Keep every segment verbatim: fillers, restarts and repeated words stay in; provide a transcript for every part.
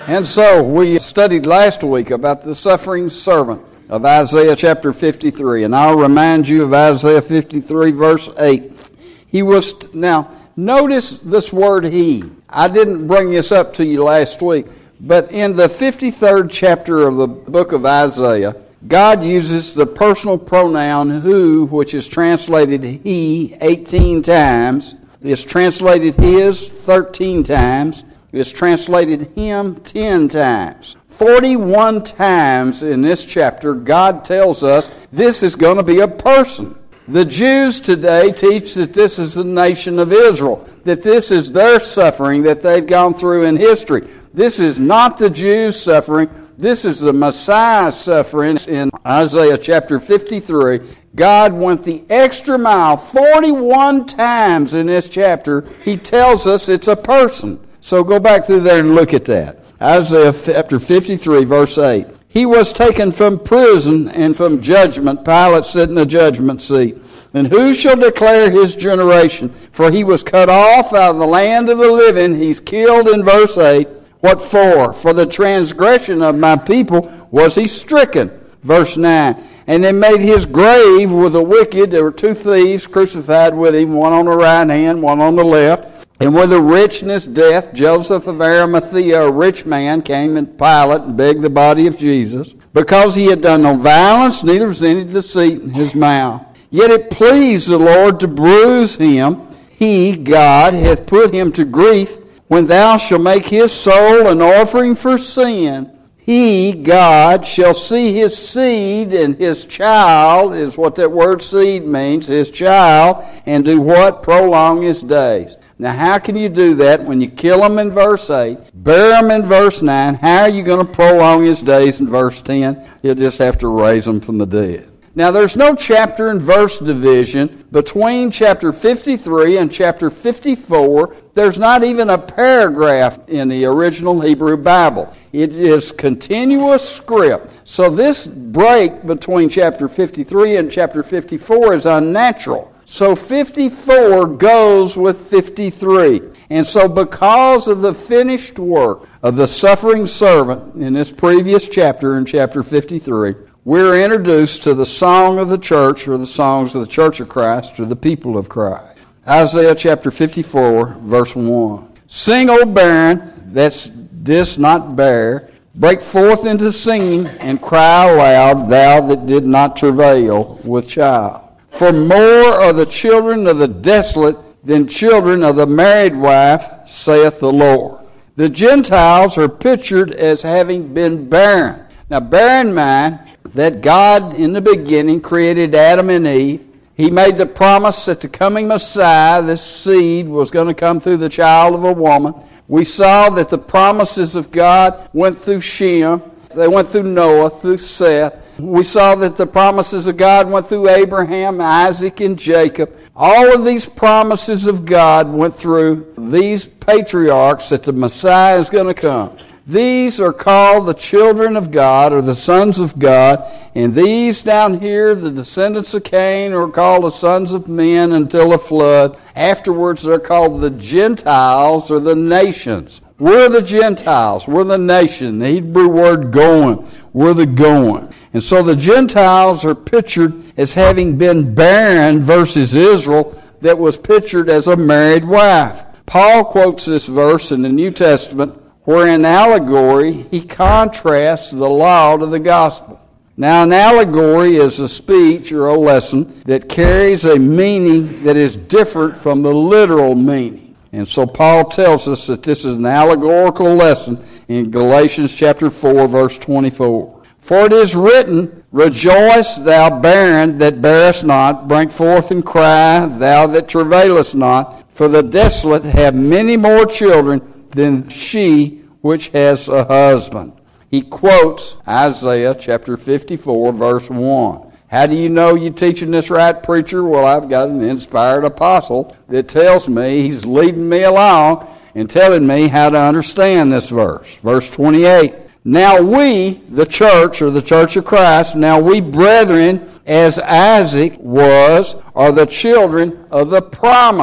And so we studied last week about the suffering servant of Isaiah chapter fifty-three, and I'll remind you of Isaiah fifty-three verse eight. He was, now notice this word he. I didn't bring this up to you last week, but in the fifty-third chapter of the book of Isaiah, God uses the personal pronoun who, which is translated he eighteen times. It's translated his thirteen times. It's translated him ten times. forty-one times in this chapter, God tells us this is going to be a person. The Jews today teach that this is the nation of Israel, that this is their suffering that they've gone through in history. This is not the Jews' suffering. This is the Messiah's suffering. In Isaiah chapter fifty-three, God went the extra mile forty-one times in this chapter. He tells us it's a person. So go back through there and look at that. Isaiah chapter fifty-three, verse eight. He was taken from prison and from judgment. Pilate sat in the judgment seat. And who shall declare his generation? For he was cut off out of the land of the living. He's killed in verse eight. What for? For the transgression of my people was he stricken. Verse nine. And they made his grave with the wicked. There were two thieves crucified with him, one on the right hand, one on the left. And with the richness death, Joseph of Arimathea, a rich man, came and Pilate and begged the body of Jesus, because he had done no violence, neither was any deceit in his mouth. Yet it pleased the Lord to bruise him. He, God, hath put him to grief, when thou shalt make his soul an offering for sin. He, God, shall see his seed, and his child, is what that word seed means, his child, and do what? Prolong his days. Now, how can you do that when you kill him in verse eight, bury him in verse nine? How are you going to prolong his days in verse ten? You'll just have to raise him from the dead. Now, there's no chapter and verse division between chapter fifty-three and chapter fifty-four. There's not even a paragraph in the original Hebrew Bible. It is continuous script. So this break between chapter fifty-three and chapter fifty-four is unnatural. So fifty-four goes with fifty-three. And so because of the finished work of the suffering servant in this previous chapter, in chapter fifty-three, we're introduced to the song of the church, or the songs of the church of Christ, or the people of Christ. Isaiah chapter fifty-four, verse one. Sing, O barren, that's didst not bear, break forth into singing, and cry aloud, thou that did not travail with child. For more are the children of the desolate than children of the married wife, saith the Lord. The Gentiles are pictured as having been barren. Now bear in mind that God in the beginning created Adam and Eve. He made the promise that the coming Messiah, this seed, was going to come through the child of a woman. We saw that the promises of God went through Shem. They went through Noah, through Seth. We saw that the promises of God went through Abraham, Isaac, and Jacob. All of these promises of God went through these patriarchs that the Messiah is going to come. These are called the children of God, or the sons of God. And these down here, the descendants of Cain, are called the sons of men until the flood. Afterwards, they're called the Gentiles, or the nations. We're the Gentiles. We're the nation. The Hebrew word going. We're the going. And so the Gentiles are pictured as having been barren versus Israel that was pictured as a married wife. Paul quotes this verse in the New Testament where in allegory he contrasts the law to the gospel. Now an allegory is a speech or a lesson that carries a meaning that is different from the literal meaning. And so Paul tells us that this is an allegorical lesson in Galatians chapter four, verse twenty-four. For it is written, Rejoice, thou barren that bearest not, bring forth and cry, thou that travailest not, for the desolate have many more children than she which has a husband. He quotes Isaiah chapter fifty-four, verse one. How do you know you're teaching this right, preacher? Well, I've got an inspired apostle that tells me, he's leading me along and telling me how to understand this verse. Verse twenty-eight. Now we, the church, or the church of Christ, now we brethren, as Isaac was, are the children of the promise.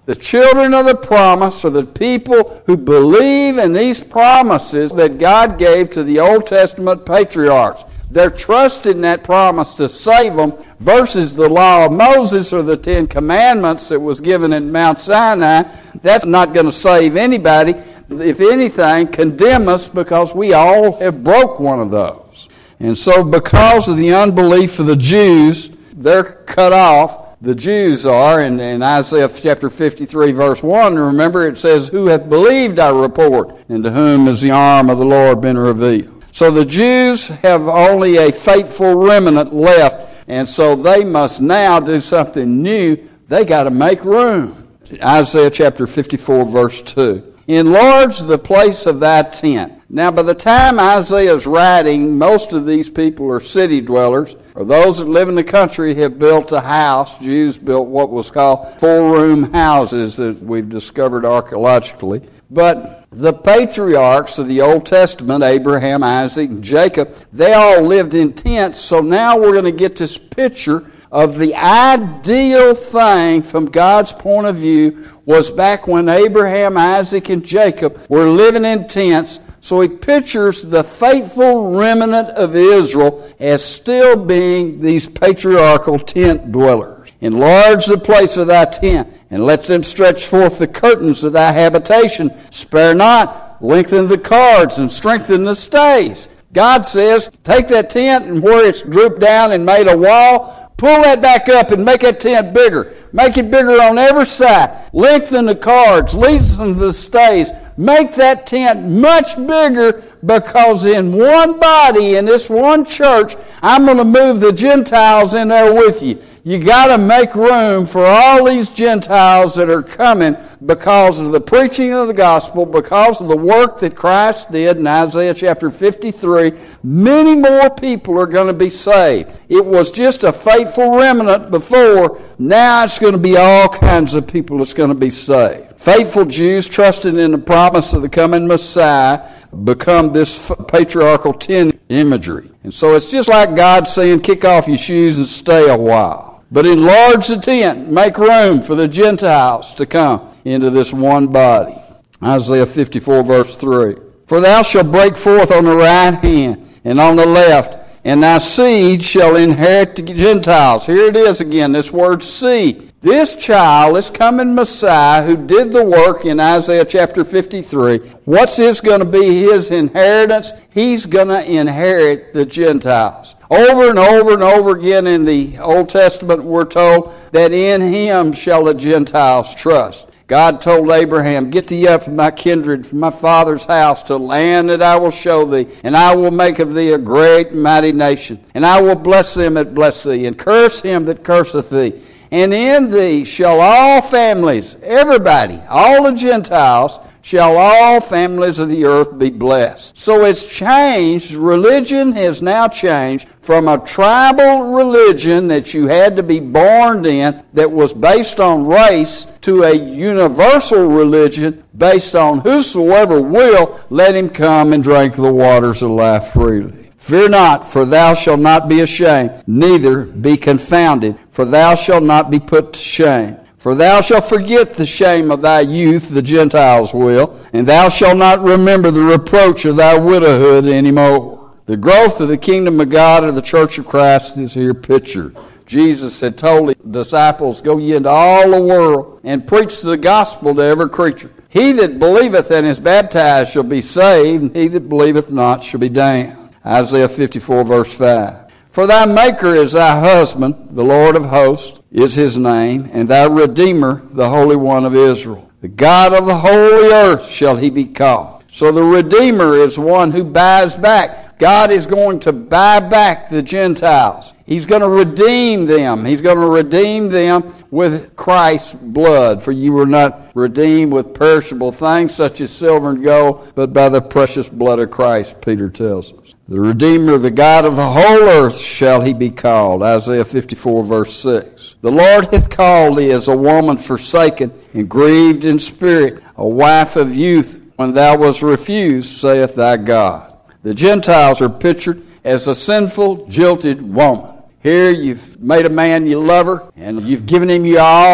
The children of the promise are the people who believe in these promises that God gave to the Old Testament patriarchs. They're trusting that promise to save them versus the law of Moses or the Ten Commandments that was given at Mount Sinai. That's not going to save anybody. If anything, condemn us because we all have broke one of those. And so because of the unbelief of the Jews, they're cut off. The Jews are, in, in Isaiah chapter fifty-three, verse one, remember it says, "Who hath believed our report, and to whom has the arm of the Lord been revealed?" So the Jews have only a faithful remnant left, and so they must now do something new. They got to make room. Isaiah chapter fifty-four, verse two. "Enlarge the place of thy tent." Now, by the time Isaiah is writing, most of these people are city dwellers, or those that live in the country have built a house. Jews built what was called four-room houses that we've discovered archaeologically. But the patriarchs of the Old Testament, Abraham, Isaac, and Jacob, they all lived in tents. So now we're going to get this picture of the ideal thing from God's point of view was back when Abraham, Isaac, and Jacob were living in tents. So he pictures the faithful remnant of Israel as still being these patriarchal tent dwellers. "Enlarge the place of thy tent, and let them stretch forth the curtains of thy habitation. Spare not, lengthen the cords, and strengthen the stays." God says, take that tent and where it's drooped down and made a wall, pull that back up and make that tent bigger. Make it bigger on every side. Lengthen the cords, lengthen the stays. Make that tent much bigger, because in one body, in this one church, I'm going to move the Gentiles in there with you. You got to make room for all these Gentiles that are coming because of the preaching of the gospel, because of the work that Christ did in Isaiah chapter fifty-three. Many more people are going to be saved. It was just a faithful remnant before. Now it's going to be all kinds of people that's going to be saved. Faithful Jews trusting in the promise of the coming Messiah become this patriarchal tent imagery. And so it's just like God saying, kick off your shoes and stay a while. But enlarge the tent, make room for the Gentiles to come into this one body. Isaiah fifty-four, verse three. "For thou shalt break forth on the right hand and on the left, and thy seed shall inherit the Gentiles." Here it is again, this word seed. This child, this coming Messiah who did the work in Isaiah chapter fifty-three, what's this going to be his inheritance? He's going to inherit the Gentiles. Over and over and over again in the Old Testament we're told that in him shall the Gentiles trust. God told Abraham, "Get thee up from my kindred, from my father's house, to land that I will show thee, and I will make of thee a great and mighty nation. And I will bless them that bless thee, and curse him that curseth thee. And in thee shall all families," everybody, all the Gentiles, "shall all families of the earth be blessed." So it's changed. Religion has now changed from a tribal religion that you had to be born in that was based on race to a universal religion based on whosoever will, let him come and drink the waters of life freely. "Fear not, for thou shalt not be ashamed, neither be confounded, for thou shalt not be put to shame. For thou shalt forget the shame of thy youth," the Gentiles will, "and thou shalt not remember the reproach of thy widowhood any more." The growth of the kingdom of God or the church of Christ is here pictured. Jesus had told the disciples, "Go ye into all the world and preach the gospel to every creature. He that believeth and is baptized shall be saved, and he that believeth not shall be damned." Isaiah fifty-four, verse five. "For thy Maker is thy husband, the Lord of hosts is his name, and thy Redeemer, the Holy One of Israel. The God of the whole earth shall he be called." So the Redeemer is one who buys back. God is going to buy back the Gentiles. He's going to redeem them. He's going to redeem them with Christ's blood. "For you were not redeemed with perishable things such as silver and gold, but by the precious blood of Christ," Peter tells us. "The Redeemer, the God of the whole earth shall he be called." Isaiah fifty-four, verse six. "The Lord hath called thee as a woman forsaken and grieved in spirit, a wife of youth, when thou wast refused, saith thy God." The Gentiles are pictured as a sinful, jilted woman. Here you've made a man your lover, and you've given him your all,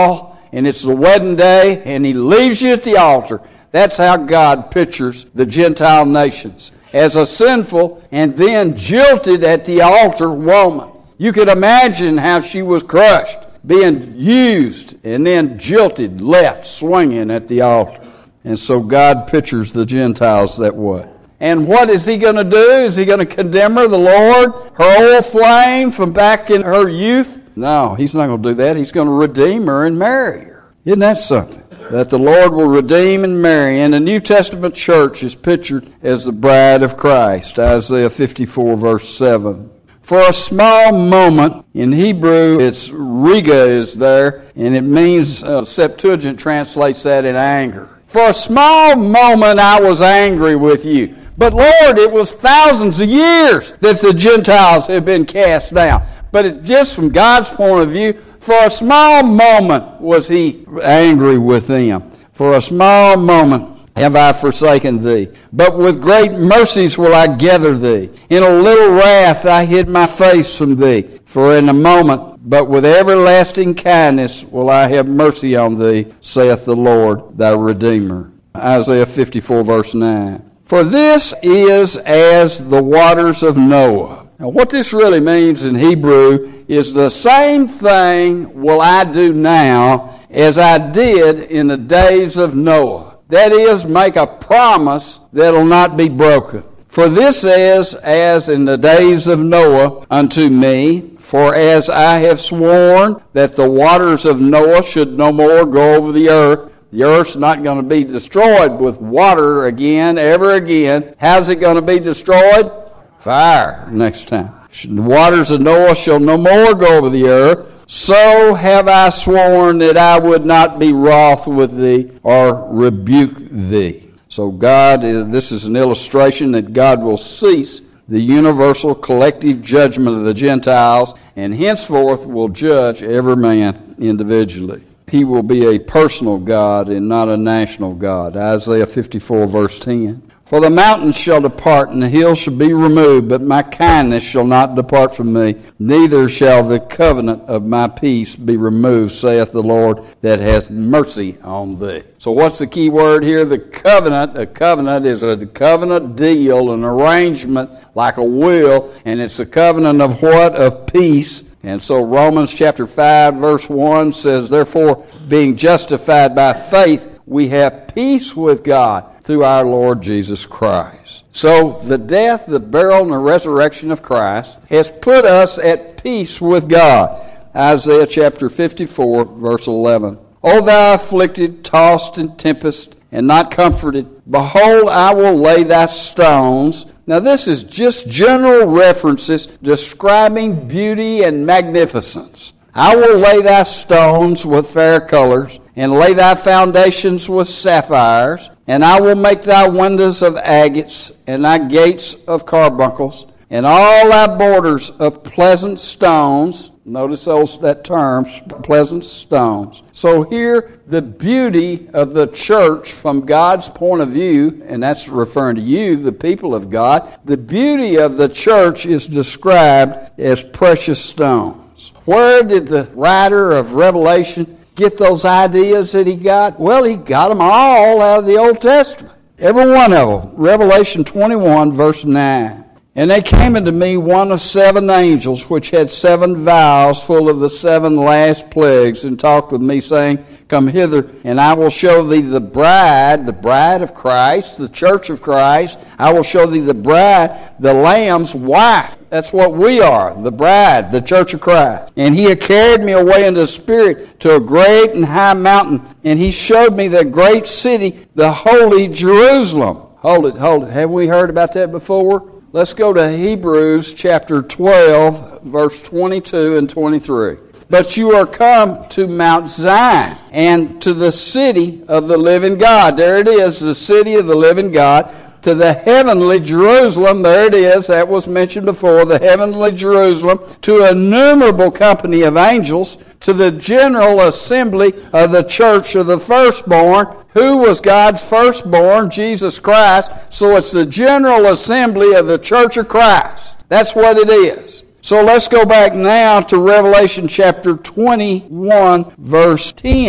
and it's the wedding day, and he leaves you at the altar. That's how God pictures the Gentile nations, as a sinful and then jilted at the altar woman. You could imagine how she was crushed, being used and then jilted, left swinging at the altar. And so God pictures the Gentiles that way. And what is he going to do? Is he going to condemn her, the Lord, her old flame from back in her youth? No, he's not going to do that. He's going to redeem her and marry her. Isn't that something? That the Lord will redeem and marry. And the New Testament church is pictured as the bride of Christ. Isaiah fifty-four, verse seven. For a small moment, in Hebrew, it's riga is there, and it means, uh, Septuagint translates that in anger. For a small moment I was angry with you. But Lord, it was thousands of years that the Gentiles have been cast down. But it, just from God's point of view, for a small moment was he angry with them. For a small moment have I forsaken thee. But with great mercies will I gather thee. In a little wrath I hid my face from thee. For in a moment, but with everlasting kindness will I have mercy on thee, saith the Lord thy Redeemer. Isaiah fifty-four, verse nine. For this is as the waters of Noah. Now what this really means in Hebrew is the same thing will I do now as I did in the days of Noah. That is, make a promise that will not be broken. For this is as in the days of Noah unto me, for as I have sworn that the waters of Noah should no more go over the earth. The earth's not going to be destroyed with water again, ever again. How's it going to be destroyed? Fire next time. The waters of Noah shall no more go over the earth. So have I sworn that I would not be wroth with thee or rebuke thee. So God, this is an illustration that God will cease the universal collective judgment of the Gentiles and henceforth will judge every man individually. He will be a personal God and not a national God. Isaiah fifty-four, verse ten. For the mountains shall depart, and the hills shall be removed, but my kindness shall not depart from me, neither shall the covenant of my peace be removed, saith the Lord, that hath mercy on thee. So what's the key word here? The covenant. A covenant is a covenant deal, an arrangement like a will, and it's a covenant of what? Of peace. And so Romans chapter five, verse one says, therefore, being justified by faith, we have peace with God through our Lord Jesus Christ. So the death, the burial, and the resurrection of Christ has put us at peace with God. Isaiah chapter fifty-four, verse eleven. O thou afflicted, tossed in tempest, and not comforted, behold, I will lay thy stones. Now this is just general references describing beauty and magnificence. I will lay thy stones with fair colors, and lay thy foundations with sapphires, and I will make thy windows of agates, and thy gates of carbuncles, and all thy borders of pleasant stones. Notice those that term, pleasant stones. So here, the beauty of the church from God's point of view, and that's referring to you, the people of God, the beauty of the church is described as precious stones. Where did the writer of Revelation get those ideas that he got? Well, he got them all out of the Old Testament. Every one of them. Revelation twenty-one, verse nine. And they came unto me one of seven angels, which had seven vials full of the seven last plagues, and talked with me, saying, come hither, and I will show thee the bride, the bride of Christ, the church of Christ. I will show thee the bride, the Lamb's wife. That's what we are, the bride, the church of Christ. And he had carried me away in the spirit to a great and high mountain, and he showed me the great city, the holy Jerusalem. Hold it, hold it. Have we heard about that before? Let's go to Hebrews chapter twelve, verse twenty-two and twenty-three. But you are come to Mount Zion and to the city of the living God. There it is, the city of the living God. To the heavenly Jerusalem, there it is, that was mentioned before, the heavenly Jerusalem, to an innumerable company of angels, to the general assembly of the church of the firstborn. Who was God's firstborn? Jesus Christ. So it's the general assembly of the church of Christ. That's what it is. So let's go back now to Revelation chapter twenty-one, verse ten.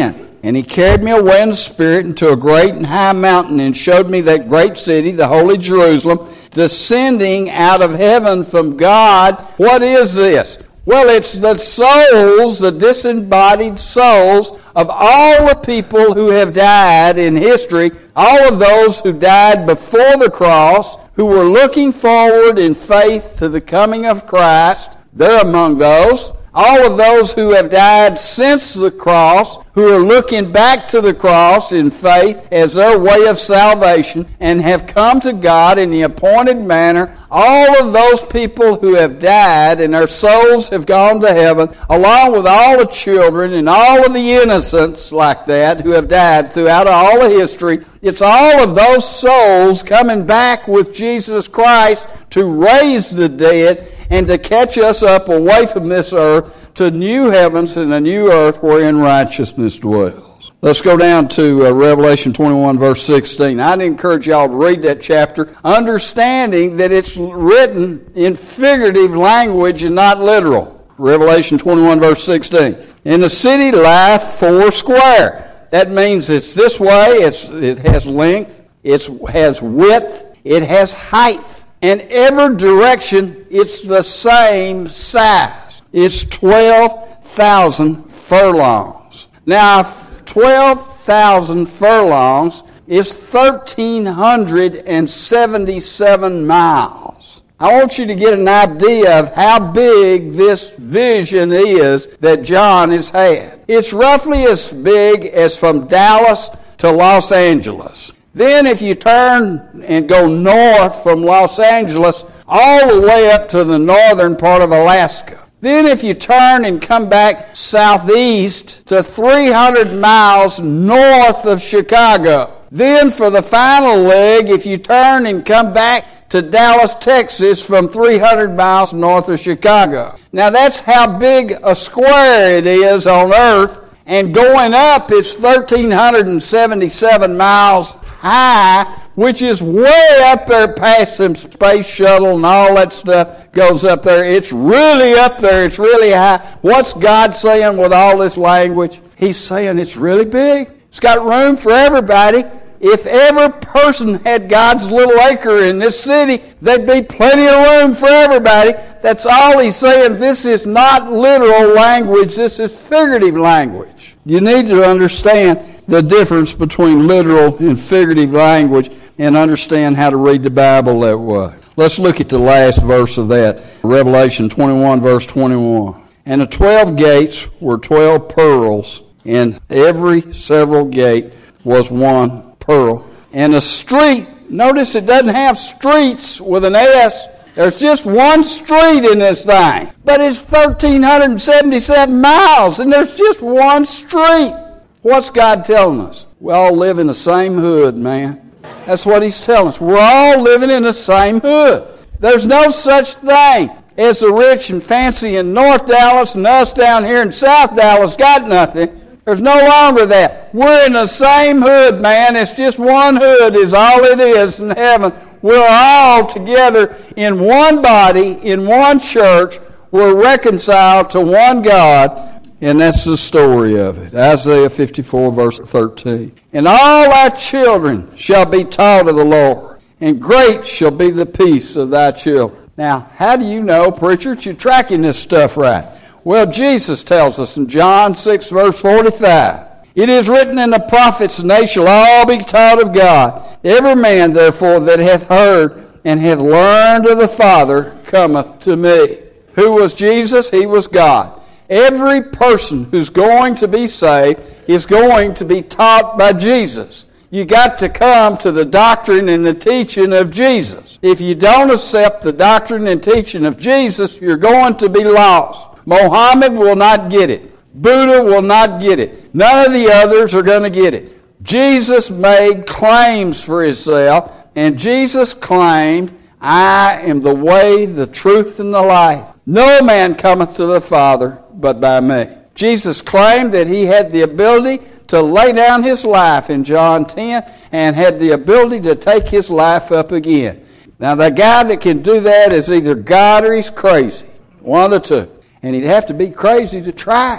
And he carried me away in the Spirit into a great and high mountain, and showed me that great city, the holy Jerusalem, descending out of heaven from God. What is this? Well, it's the souls, the disembodied souls of all the people who have died in history, all of those who died before the cross, who were looking forward in faith to the coming of Christ. They're among those. All of those who have died since the cross, who are looking back to the cross in faith as their way of salvation and have come to God in the appointed manner, all of those people who have died and their souls have gone to heaven, along with all the children and all of the innocents like that who have died throughout all of history, it's all of those souls coming back with Jesus Christ to raise the dead and to catch us up away from this earth to new heavens and a new earth wherein righteousness dwells. Let's go down to uh, Revelation twenty-one, verse sixteen. I'd encourage y'all to read that chapter, understanding that it's written in figurative language and not literal. Revelation twenty-one, verse sixteen. In the city lieth four square. That means it's this way, it's, it has length, it has width, it has height. In every direction, it's the same size. It's twelve thousand furlongs. Now, twelve thousand furlongs is one thousand three hundred seventy-seven miles. I want you to get an idea of how big this vision is that John has had. It's roughly as big as from Dallas to Los Angeles. Then if you turn and go north from Los Angeles all the way up to the northern part of Alaska. Then if you turn and come back southeast to three hundred miles north of Chicago. Then for the final leg, if you turn and come back to Dallas, Texas from three hundred miles north of Chicago. Now that's how big a square it is on earth. And going up, it's one thousand three hundred seventy-seven miles high, which is way up there past some space shuttle and all that stuff goes up there. It's really up there. It's really high. What's God saying with all this language? He's saying it's really big. It's got room for everybody. If every person had God's little acre in this city, there'd be plenty of room for everybody. That's all he's saying. This is not literal language. This is figurative language. You need to understand the difference between literal and figurative language and understand how to read the Bible that way. Let's look at the last verse of that. Revelation twenty-one, verse twenty-one. And the twelve gates were twelve pearls, and every several gate was one pearl. And the street, notice it doesn't have streets with an S. There's just one street in this thing. But it's one thousand three hundred seventy-seven miles, and there's just one street. What's God telling us? We all live in the same hood, man. That's what he's telling us. We're all living in the same hood. There's no such thing as the rich and fancy in North Dallas and us down here in South Dallas got nothing. There's no longer that. We're in the same hood, man. It's just one hood is all it is in heaven. We're all together in one body, in one church. We're reconciled to one God. And that's the story of it. Isaiah fifty-four, verse thirteen. And all our children shall be taught of the Lord, and great shall be the peace of thy children. Now, how do you know, preacher, that you're tracking this stuff right? Well, Jesus tells us in John six, verse forty-five, it is written in the prophets, and they shall all be taught of God. Every man, therefore, that hath heard and hath learned of the Father cometh to me. Who was Jesus? He was God. Every person who's going to be saved is going to be taught by Jesus. You got to come to the doctrine and the teaching of Jesus. If you don't accept the doctrine and teaching of Jesus, you're going to be lost. Mohammed will not get it. Buddha will not get it. None of the others are going to get it. Jesus made claims for himself, and Jesus claimed, I am the way, the truth, and the life. No man cometh to the Father but by me. Jesus claimed that he had the ability to lay down his life in John ten and had the ability to take his life up again. Now, the guy that can do that is either God or he's crazy. One of the two. And he'd have to be crazy to try it.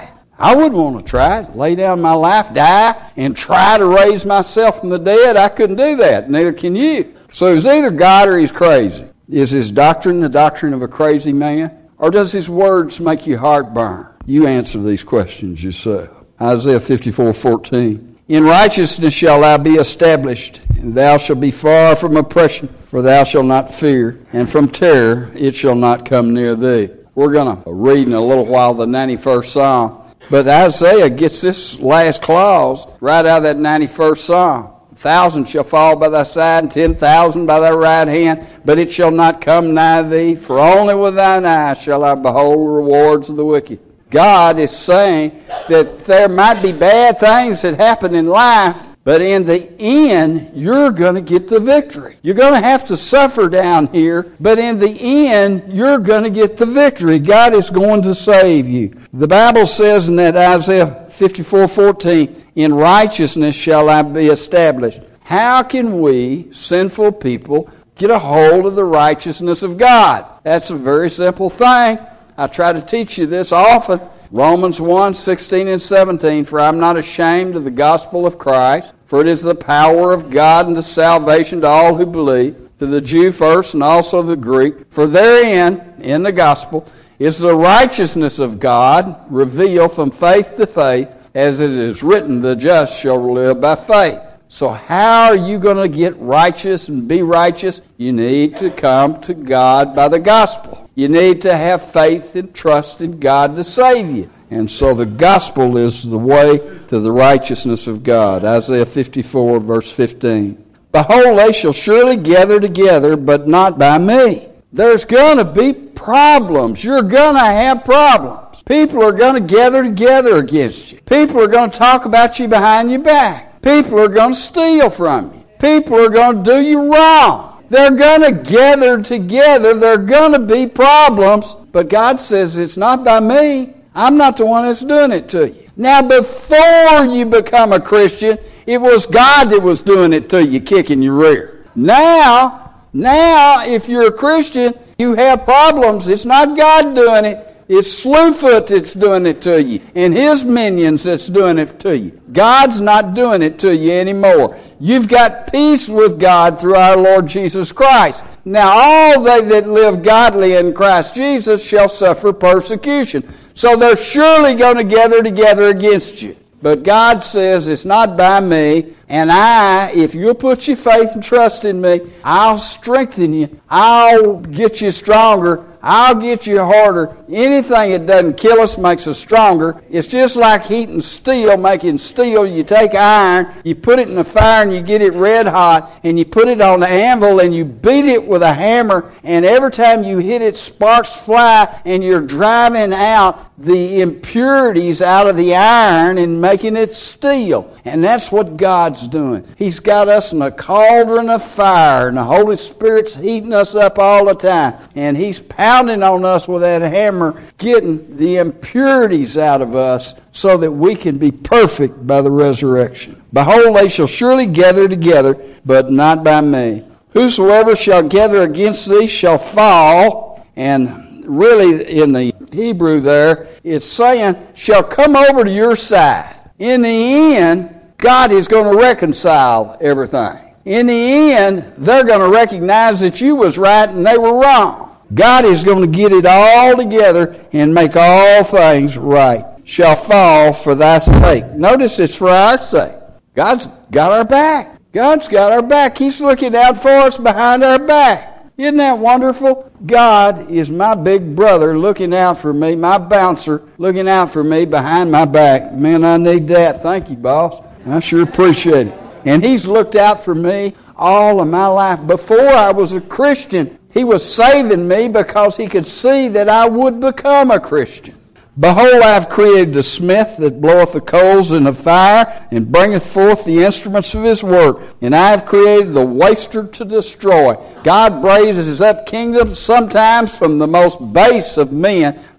I wouldn't want to try it. Lay down my life, die, and try to raise myself from the dead. I couldn't do that. Neither can you. So he's either God or he's crazy. Is his doctrine the doctrine of a crazy man? Or does his words make your heart burn? You answer these questions yourself. Isaiah fifty-four fourteen. In righteousness shall thou be established, and thou shalt be far from oppression, for thou shalt not fear, and from terror it shall not come near thee. We're going to read in a little while the ninety-first Psalm. But Isaiah gets this last clause right out of that ninety-first Psalm. A thousand shall fall by thy side, and ten thousand by thy right hand, but it shall not come nigh thee, for only with thine eyes shall thou behold the rewards of the wicked. God is saying that there might be bad things that happen in life, but in the end, you're going to get the victory. You're going to have to suffer down here, but in the end, you're going to get the victory. God is going to save you. The Bible says in that Isaiah fifty-four fourteen, in righteousness shall I be established. How can we, sinful people, get a hold of the righteousness of God? That's a very simple thing. I try to teach you this often. Romans one sixteen and seventeen, for I am not ashamed of the gospel of Christ, for it is the power of God unto salvation to all who believe, to the Jew first and also the Greek. For therein, in the gospel, is the righteousness of God revealed from faith to faith, as it is written, the just shall live by faith. So how are you going to get righteous and be righteous? You need to come to God by the gospel. You need to have faith and trust in God to save you. And so the gospel is the way to the righteousness of God. Isaiah fifty-four, verse fifteen. Behold, they shall surely gather together, but not by me. There's going to be problems. You're going to have problems. People are going to gather together against you. People are going to talk about you behind your back. People are going to steal from you. People are going to do you wrong. They're going to gather together. There are going to be problems. But God says it's not by me. I'm not the one that's doing it to you. Now, before you become a Christian, it was God that was doing it to you, kicking your rear. Now, now, if you're a Christian, you have problems. It's not God doing it. It's Slewfoot that's doing it to you, and his minions that's doing it to you. God's not doing it to you anymore. You've got peace with God through our Lord Jesus Christ. Now all they that live godly in Christ Jesus shall suffer persecution. So they're surely going to gather together against you. But God says it's not by me, and I, if you'll put your faith and trust in me, I'll strengthen you. I'll get you stronger. I'll get you harder. Anything that doesn't kill us makes us stronger. It's just like heating steel, making steel. You take iron, you put it in the fire, and you get it red hot, and you put it on the anvil, and you beat it with a hammer, and every time you hit it, sparks fly, and you're driving out the impurities out of the iron and making it steel. And that's what God's doing. He's got us in a cauldron of fire, and the Holy Spirit's heating us up all the time. And He's pounding on us with that hammer, getting the impurities out of us so that we can be perfect by the resurrection. Behold, they shall surely gather together, but not by me. Whosoever shall gather against thee shall fall. And really in the Hebrew there, it's saying, shall come over to your side. In the end, God is going to reconcile everything. In the end, they're going to recognize that you was right and they were wrong. God is going to get it all together and make all things right. Shall fall for thy sake. Notice it's for our sake. God's got our back. God's got our back. He's looking out for us behind our back. Isn't that wonderful? God is my big brother looking out for me, my bouncer looking out for me behind my back. Man, I need that. Thank you, boss. I sure appreciate it. And He's looked out for me all of my life. Before I was a Christian, He was saving me because He could see that I would become a Christian. Behold, I have created the smith that bloweth the coals in the fire and bringeth forth the instruments of his work. And I have created the waster to destroy. God raises up kingdoms sometimes from the most base of men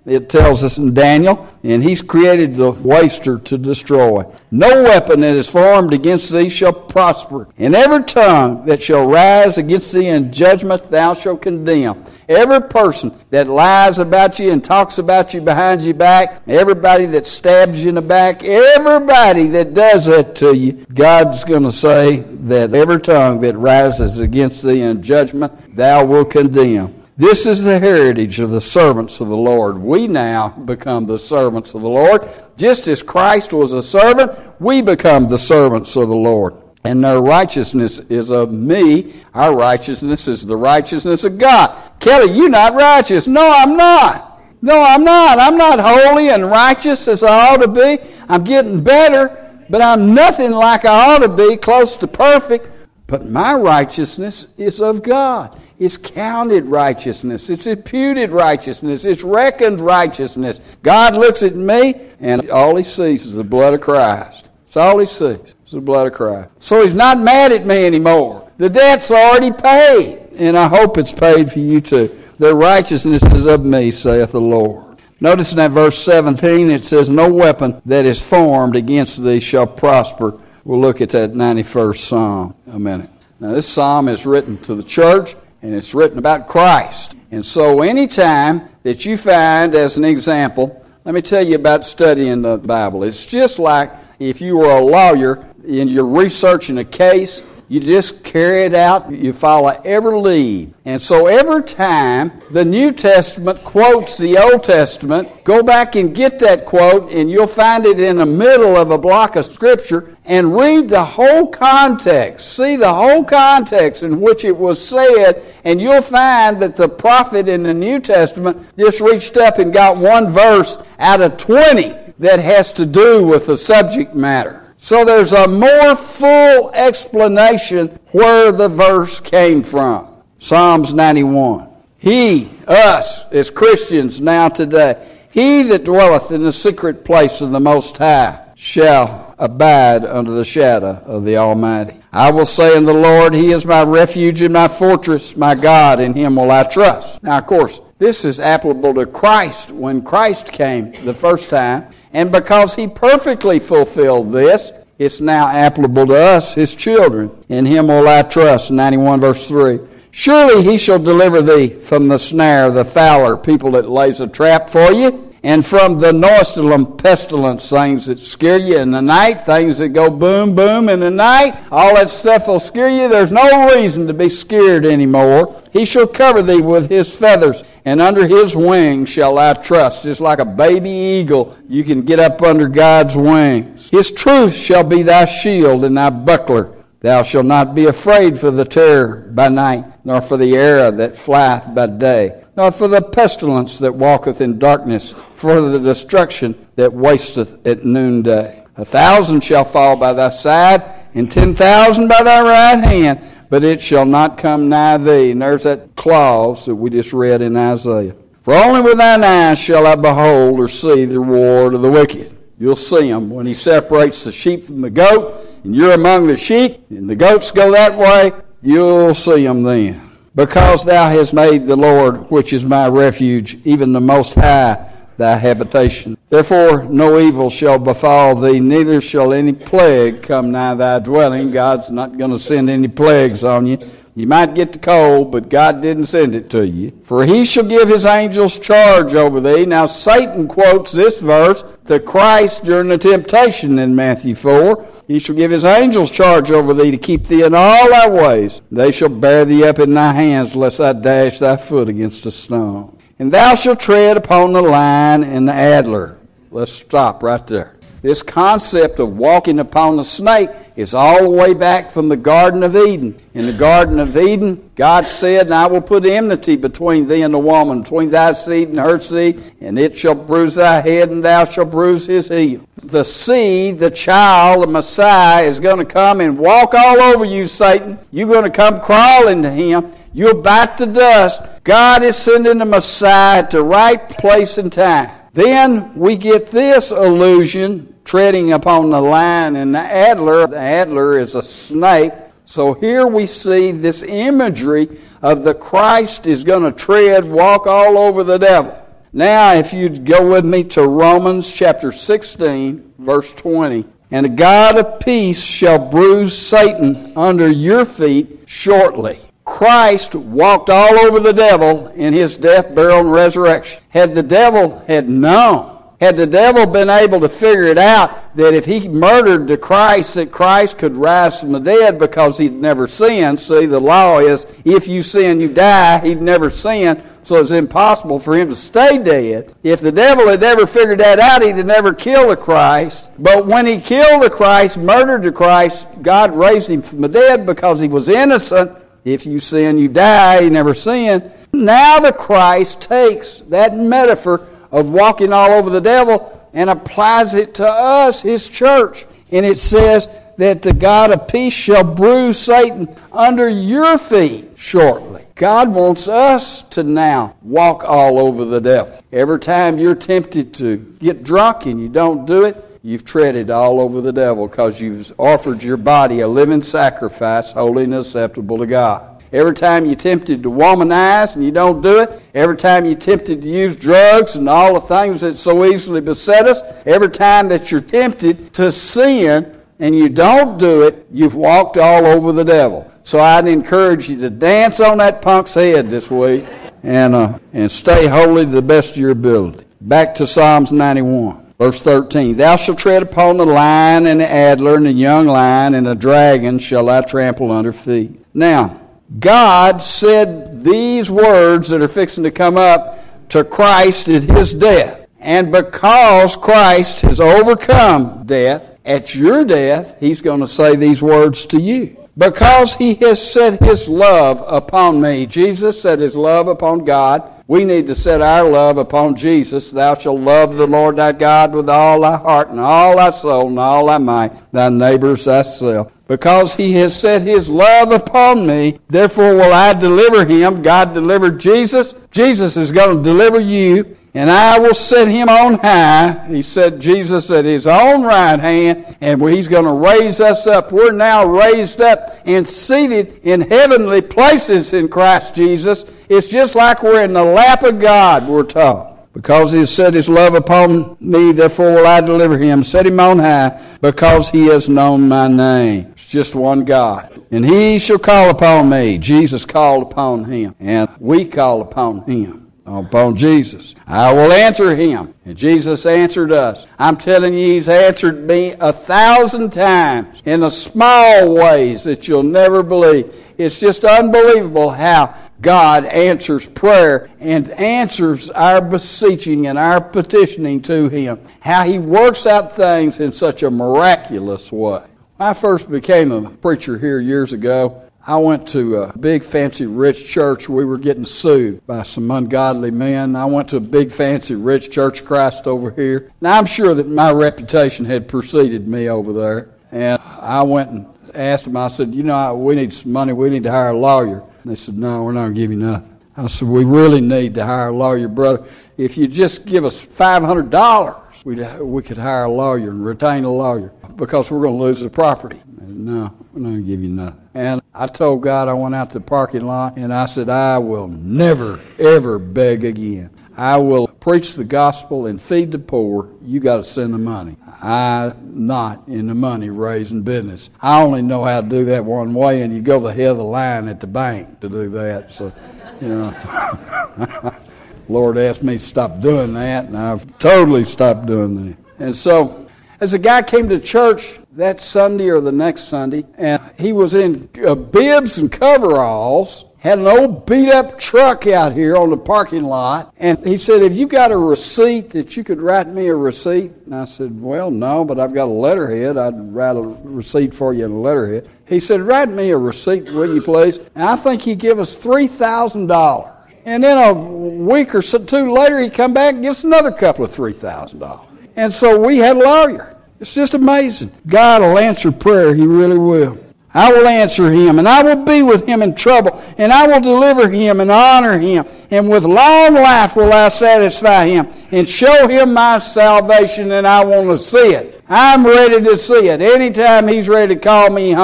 it tells us in Daniel, and he's created the waster to destroy. No weapon that is formed against thee shall prosper, and every tongue that shall rise against thee in judgment thou shalt condemn. Every person that lies about you and talks about you behind your back, everybody that stabs you in the back, everybody that does that to you, God's going to say that every tongue that rises against thee in judgment thou wilt condemn. This is the heritage of the servants of the Lord. We now become the servants of the Lord. Just as Christ was a servant, we become the servants of the Lord. And their righteousness is of me. Our righteousness is the righteousness of God. Kelly, you're not righteous. No, I'm not. No, I'm not. I'm not holy and righteous as I ought to be. I'm getting better, but I'm nothing like I ought to be, close to perfect. But my righteousness is of God. It's counted righteousness. It's imputed righteousness. It's reckoned righteousness. God looks at me, and all he sees is the blood of Christ. That's all he sees is the blood of Christ. So he's not mad at me anymore. The debt's already paid, and I hope it's paid for you too. Their righteousness is of me, saith the Lord. Notice in that verse seventeen, it says, no weapon that is formed against thee shall prosper. We'll look at that ninety-first Psalm a minute. Now, this psalm is written to the church, and it's written about Christ. And so anytime that you find, as an example, let me tell you about studying the Bible. It's just like if you were a lawyer and you're researching a case, you just carry it out, you follow every lead. And so every time the New Testament quotes the Old Testament, go back and get that quote, and you'll find it in the middle of a block of Scripture, and read the whole context. See the whole context in which it was said, and you'll find that the prophet in the New Testament just reached up and got one verse out of twenty that has to do with the subject matter. So there's a more full explanation where the verse came from. Psalms ninety-one. He, us, as Christians now today, he that dwelleth in the secret place of the Most High shall abide under the shadow of the Almighty. I will say unto the Lord, he is my refuge and my fortress, my God, in him will I trust. Now, of course, this is applicable to Christ when Christ came the first time. And because he perfectly fulfilled this, it's now applicable to us, his children. In him will I trust, ninety-one verse three. Surely he shall deliver thee from the snare of the fowler, people that lays a trap for you, and from the noisome pestilence, things that scare you in the night, things that go boom, boom in the night. All that stuff will scare you. There's no reason to be scared anymore. He shall cover thee with his feathers, and under his wings shall I trust. Just like a baby eagle, you can get up under God's wings. His truth shall be thy shield and thy buckler. Thou shalt not be afraid for the terror by night, nor for the arrow that flieth by day, nor for the pestilence that walketh in darkness, for the destruction that wasteth at noonday. A thousand shall fall by thy side, and ten thousand by thy right hand, but it shall not come nigh thee. And there's that clause that we just read in Isaiah. For only with thine eyes shall I behold or see the reward of the wicked. You'll see him when he separates the sheep from the goat, and you're among the sheep, and the goats go that way, you'll see him then. Because thou hast made the Lord, which is my refuge, even the Most High, thy habitation. Therefore no evil shall befall thee, neither shall any plague come nigh thy dwelling. God's not going to send any plagues on you. You might get the cold, but God didn't send it to you. For he shall give his angels charge over thee. Now Satan quotes this verse to Christ during the temptation in Matthew four. He shall give his angels charge over thee to keep thee in all thy ways. They shall bear thee up in thy hands, lest thou dash thy foot against a stone. And thou shalt tread upon the lion and the adder. Let's stop right there. This concept of walking upon the snake is all the way back from the Garden of Eden. In the Garden of Eden, God said, and I will put enmity between thee and the woman, between thy seed and her seed, and it shall bruise thy head, and thou shalt bruise his heel. The seed, the child, the Messiah, is going to come and walk all over you, Satan. You're going to come crawling to him. You'll bite the dust. God is sending the Messiah at the right place and time. Then we get this illusion, treading upon the lion and the adder. The adder is a snake. So here we see this imagery of the Christ is going to tread, walk all over the devil. Now, if you'd go with me to Romans chapter sixteen, verse twenty. And the God of peace shall bruise Satan under your feet shortly. Christ walked all over the devil in his death, burial, and resurrection. Had the devil had known, had the devil been able to figure it out that if he murdered the Christ, that Christ could rise from the dead because he'd never sinned. See, the law is if you sin, you die. He'd never sinned, so it's impossible for him to stay dead. If the devil had never figured that out, he'd have never killed the Christ. But when he killed the Christ, murdered the Christ, God raised him from the dead because he was innocent. If you sin, you die. He never sinned. Now the Christ takes that metaphor of walking all over the devil and applies it to us, his church. And it says that the God of peace shall bruise Satan under your feet shortly. God wants us to now walk all over the devil. Every time you're tempted to get drunk and you don't do it, you've treaded all over the devil because you've offered your body a living sacrifice, holy and acceptable to God. Every time you're tempted to womanize and you don't do it, every time you're tempted to use drugs and all the things that so easily beset us, every time that you're tempted to sin and you don't do it, you've walked all over the devil. So I'd encourage you to dance on that punk's head this week and uh, and stay holy to the best of your ability. Back to Psalms ninety-one, verse thirteen. Thou shalt tread upon the lion and the adder and the young lion and the dragon shall I trample under feet. Now, God said these words that are fixing to come up to Christ at his death. And because Christ has overcome death, at your death, he's going to say these words to you. Because he has set his love upon me. Jesus set his love upon God. We need to set our love upon Jesus. Thou shalt love the Lord thy God with all thy heart and all thy soul and all thy might, thy neighbors thyself. Because he has set his love upon me, therefore will I deliver him. God delivered Jesus. Jesus is going to deliver you, and I will set him on high. He set Jesus at his own right hand, and he's going to raise us up. We're now raised up and seated in heavenly places in Christ Jesus. It's just like we're in the lap of God, we're taught. Because he has set his love upon me, therefore will I deliver him. Set him on high, because he has known my name. It's just one God. And he shall call upon me. Jesus called upon him. And we call upon him, upon Jesus. I will answer him. And Jesus answered us. I'm telling you, he's answered me a thousand times in the small ways that you'll never believe. It's just unbelievable how God answers prayer and answers our beseeching and our petitioning to him. How he works out things in such a miraculous way. When I first became a preacher here years ago, I went to a big, fancy, rich church. We were getting sued by some ungodly men. I went to a big, fancy, rich Church of Christ over here. Now, I'm sure that my reputation had preceded me over there. And I went and asked them, I said, you know, we need some money. We need to hire a lawyer. And they said, no, we're not going to give you nothing. I said, we really need to hire a lawyer, brother. If you just give us five hundred dollars, we'd, we could hire a lawyer and retain a lawyer because we're going to lose the property. And no, we're not going to give you nothing. And I told God, I went out to the parking lot, and I said, I will never, ever beg again. I will preach the gospel and feed the poor. You got to send the money. I'm not in the money raising business. I only know how to do that one way, and you go to the head of the line at the bank to do that. So, you know, Lord asked me to stop doing that, and I've totally stopped doing that. And so, as a guy came to church that Sunday or the next Sunday, and he was in uh, bibs and coveralls, had an old beat-up truck out here on the parking lot, and he said, have you got a receipt that you could write me a receipt? And I said, well, no, but I've got a letterhead. I'd write a receipt for you in a letterhead. He said, write me a receipt, will you please? And I think he gave us three thousand dollars. And then a week or so, two later, he come back and gives us another couple of three thousand dollars. And so we had a lawyer. It's just amazing. God will answer prayer. He really will. I will answer him, and I will be with him in trouble, and I will deliver him and honor him, and with long life will I satisfy him and show him my salvation, and I want to see it. I'm ready to see it. Anytime he's ready to call me home,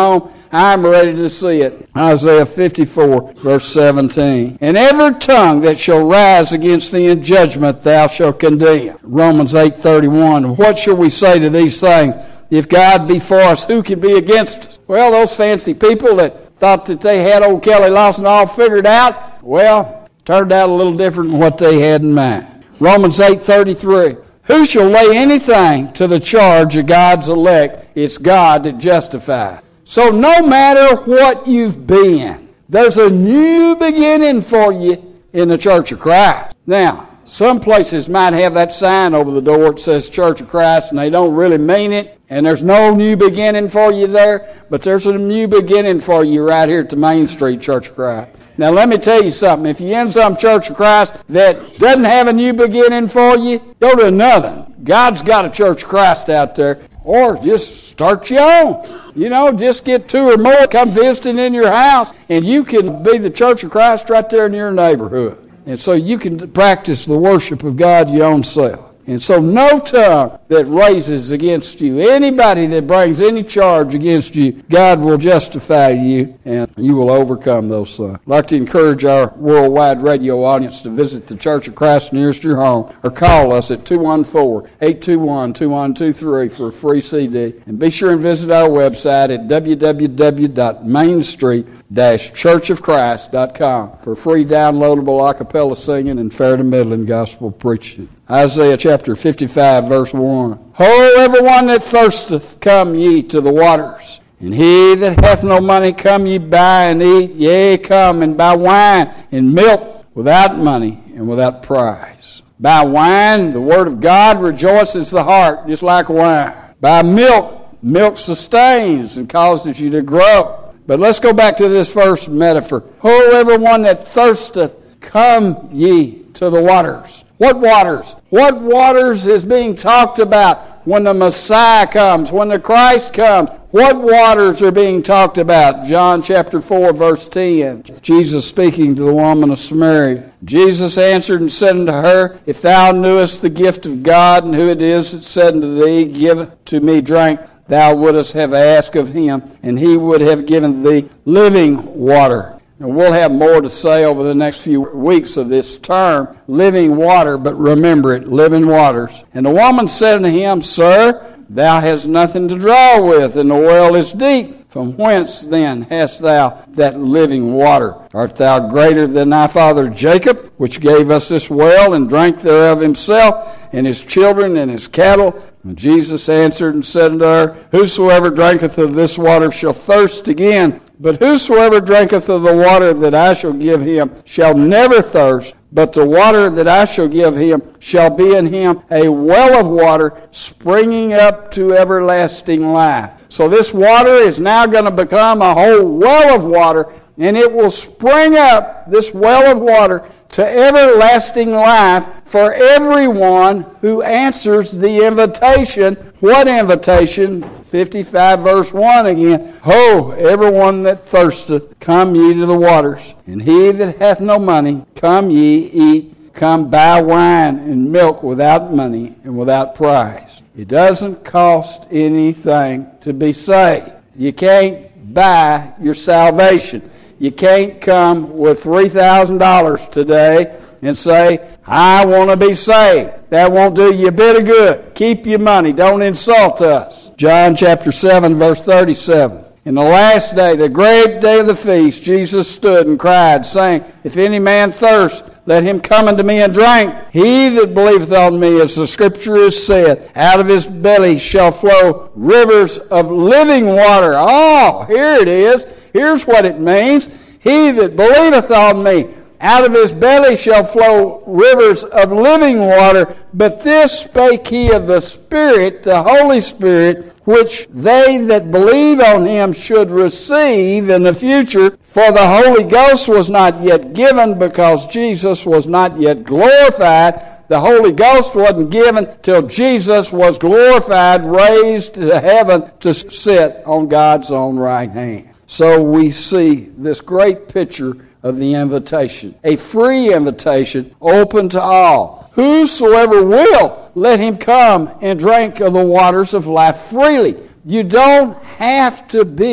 I'm ready to see it. Isaiah fifty-four, verse seventeen. And every tongue that shall rise against thee in judgment thou shalt condemn. Romans eight thirty-one. What shall we say to these things? If God be for us, who can be against us? Well, those fancy people that thought that they had old Kelly Lawson all figured out, well, turned out a little different than what they had in mind. Romans eight thirty-three. Who shall lay anything to the charge of God's elect? It's God that justifies. So no matter what you've been, there's a new beginning for you in the Church of Christ. Now, some places might have that sign over the door that says Church of Christ, and they don't really mean it, and there's no new beginning for you there, but there's a new beginning for you right here at the Main Street Church of Christ. Now, let me tell you something. If you're in some Church of Christ that doesn't have a new beginning for you, go to another. God's got a Church of Christ out there. Or just start your own. You know, just get two or more, come visiting in your house, and you can be the Church of Christ right there in your neighborhood. And so you can practice the worship of God your own self. And so no tongue that raises against you, anybody that brings any charge against you, God will justify you and you will overcome those things. I'd like to encourage our worldwide radio audience to visit the Church of Christ nearest your home or call us at two one four, eight two one, two one two three for a free C D. And be sure and visit our website at w w w dot main street dash church of christ dot com for free downloadable a cappella singing and fair to middling gospel preaching. Isaiah chapter fifty-five, verse one. Ho, everyone that thirsteth, come ye to the waters. And he that hath no money, come ye buy and eat. Yea, come and buy wine and milk without money and without price. Buy wine, the word of God rejoices the heart, just like wine. Buy milk, milk sustains and causes you to grow. But let's go back to this first metaphor. Ho, everyone that thirsteth, come ye to the waters. What waters? What waters is being talked about when the Messiah comes, when the Christ comes? What waters are being talked about? John chapter four, verse ten. Jesus speaking to the woman of Samaria. Jesus answered and said unto her, If thou knewest the gift of God, and who it is that said unto thee, Give to me drink, thou wouldest have asked of him, and he would have given thee living water. And we'll have more to say over the next few weeks of this term, living water, but remember it, living waters. And the woman said unto him, Sir, thou hast nothing to draw with, and the well is deep. From whence then hast thou that living water? Art thou greater than thy father Jacob, which gave us this well, and drank thereof himself, and his children, and his cattle? And Jesus answered and said unto her, Whosoever drinketh of this water shall thirst again. But whosoever drinketh of the water that I shall give him shall never thirst, but the water that I shall give him shall be in him a well of water springing up to everlasting life. So this water is now going to become a whole well of water, and it will spring up, this well of water, to everlasting life for everyone who answers the invitation. What invitation? fifty-five verse one again. Ho, everyone that thirsteth, come ye to the waters. And he that hath no money, come ye, eat. Come buy wine and milk without money and without price. It doesn't cost anything to be saved. You can't buy your salvation. You can't come with three thousand dollars today and say, I want to be saved. That won't do you a bit of good. Keep your money. Don't insult us. John chapter seven, verse thirty-seven. In the last day, the great day of the feast, Jesus stood and cried, saying, If any man thirst, let him come unto me and drink. He that believeth on me, as the Scripture is said, out of his belly shall flow rivers of living water. Oh, here it is. Here's what it means. He that believeth on me, out of his belly shall flow rivers of living water. But this spake he of the Spirit, the Holy Spirit, which they that believe on him should receive in the future. For the Holy Ghost was not yet given, because Jesus was not yet glorified. The Holy Ghost wasn't given till Jesus was glorified, raised to heaven to sit on God's own right hand. So we see this great picture of the invitation. A free invitation open to all. Whosoever will, let him come and drink of the waters of life freely. You don't have to be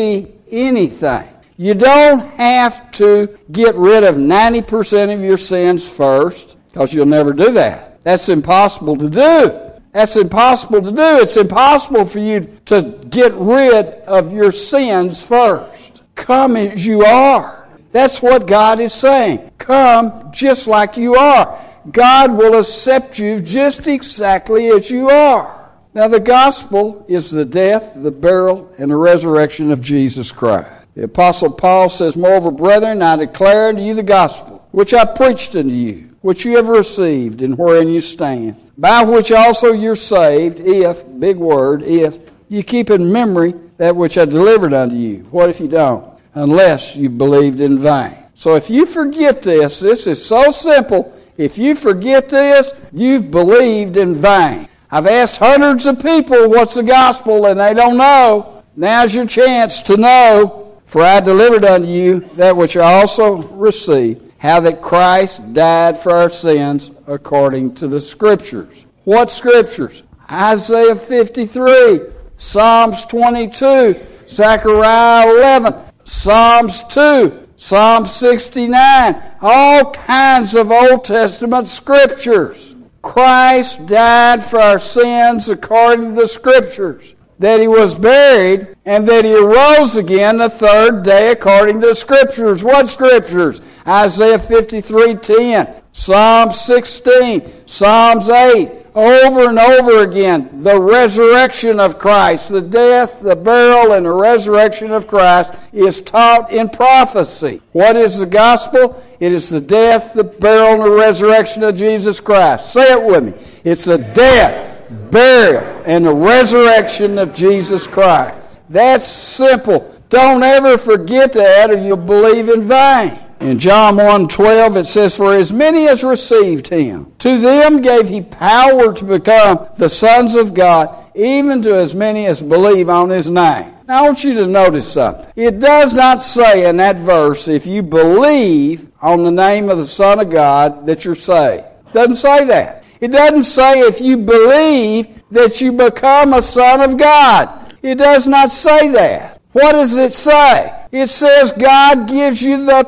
anything. You don't have to get rid of ninety percent of your sins first, because you'll never do that. That's impossible to do. That's impossible to do. It's impossible for you to get rid of your sins first. Come as you are. That's what God is saying. Come just like you are. God will accept you just exactly as you are. Now, the gospel is the death, the burial, and the resurrection of Jesus Christ. The Apostle Paul says, "Moreover, brethren, I declare unto you the gospel, which I preached unto you, which you have received, and wherein you stand, by which also you're saved, if," big word, "if you keep in memory that which I delivered unto you." What if you don't? Unless you believed in vain. So if you forget this, this is so simple. If you forget this, you've believed in vain. I've asked hundreds of people what's the gospel, and they don't know. Now's your chance to know. "For I delivered unto you that which I also received, how that Christ died for our sins according to the Scriptures." What Scriptures? Isaiah fifty-three, Psalms twenty-two, Zechariah eleven, Psalms two, Psalm sixty-nine, all kinds of Old Testament Scriptures. Christ died for our sins according to the Scriptures, that he was buried, and that he arose again the third day according to the Scriptures. What Scriptures? Isaiah fifty-three ten, Psalm sixteen, Psalms eight, over and over again. The resurrection of Christ, the death, the burial, and the resurrection of Christ is taught in prophecy. What is the gospel? It is the death, the burial, and the resurrection of Jesus Christ. Say it with me. It's the death, burial, and the resurrection of Jesus Christ. That's simple. Don't ever forget that, or you'll believe in vain. In John one twelve it says, "For as many as received him, to them gave he power to become the sons of God, even to as many as believe on his name." Now I want you to notice something. It does not say in that verse, if you believe on the name of the Son of God, that you're saved. It doesn't say that. It doesn't say if you believe that you become a son of God. It does not say that. What does it say? It says God gives you the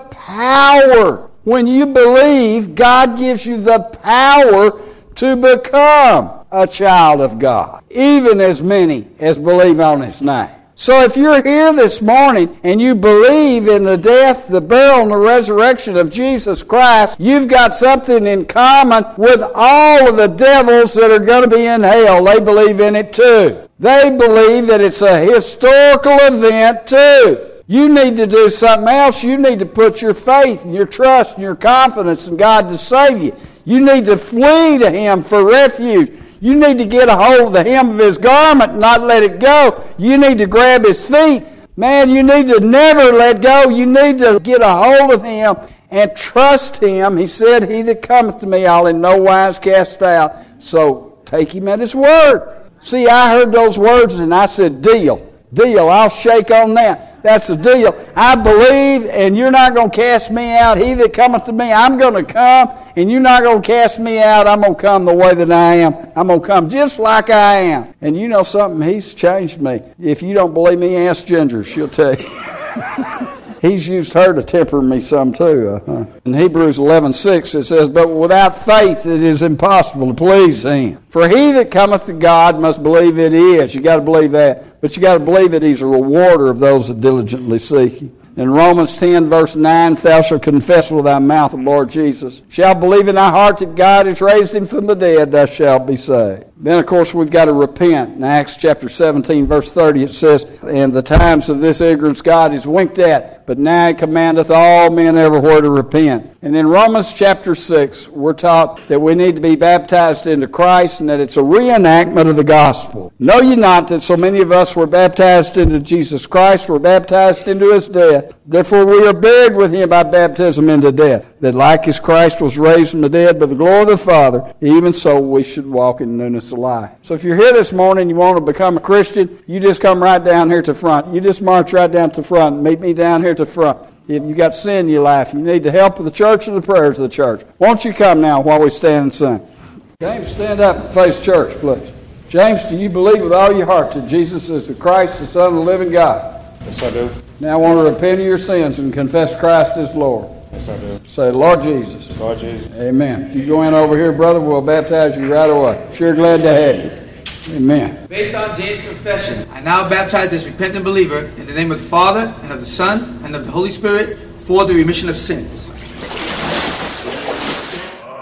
power. When you believe, God gives you the power to become a child of God, even as many as believe on his name. So if you're here this morning and you believe in the death, the burial, and the resurrection of Jesus Christ, you've got something in common with all of the devils that are going to be in hell. They believe in it too. They believe that it's a historical event too. You need to do something else. You need to put your faith and your trust and your confidence in God to save you. You need to flee to him for refuge. You need to get a hold of the hem of his garment and not let it go. You need to grab his feet. Man, you need to never let go. You need to get a hold of him and trust him. He said, "He that cometh to me, I'll in no wise cast out." So take him at his word. See, I heard those words and I said, deal. Deal. I'll shake on that. That's the deal. I believe, and you're not going to cast me out. He that cometh to me, I'm going to come, and you're not going to cast me out. I'm going to come the way that I am. I'm going to come just like I am. And you know something? He's changed me. If you don't believe me, ask Ginger. She'll tell you. He's used her to temper me some too. Uh-huh. In Hebrews eleven six it says, "But without faith it is impossible to please him. For he that cometh to God must believe it is." You got to believe that. But you got to believe that he's a rewarder of those that diligently seek him. In Romans ten, verse nine, "Thou shalt confess with thy mouth the Lord Jesus, shalt believe in thy heart that God has raised him from the dead, thou shalt be saved." Then, of course, we've got to repent. In Acts chapter seventeen, verse thirty, it says, "And the times of this ignorance God is winked at, but now he commandeth all men everywhere to repent." And in Romans chapter six, we're taught that we need to be baptized into Christ and that it's a reenactment of the gospel. Know ye not that so many of us were baptized into Jesus Christ, were baptized into his death? Therefore we are buried with him by baptism into death, that like as Christ was raised from the dead by the glory of the Father, even so we should walk in newness of life. So if you're here this morning and you want to become a Christian, you just come right down here to front. You just march right down to front and meet me down here to front. If you got sin in your life, you need the help of the church and the prayers of the church. Won't you come now while we stand and sing? James, stand up and face church, please. James, do you believe with all your heart that Jesus is the Christ, the Son of the living God? Yes, I do. Now I want to repent of your sins and confess Christ as Lord. Yes, I do. Say, Lord Jesus. Lord Jesus. Amen. If you go in over here, brother, we'll baptize you right away. Sure glad to have you. Amen. Based on James' confession, I now baptize this repentant believer in the name of the Father, and of the Son, and of the Holy Spirit for the remission of sins.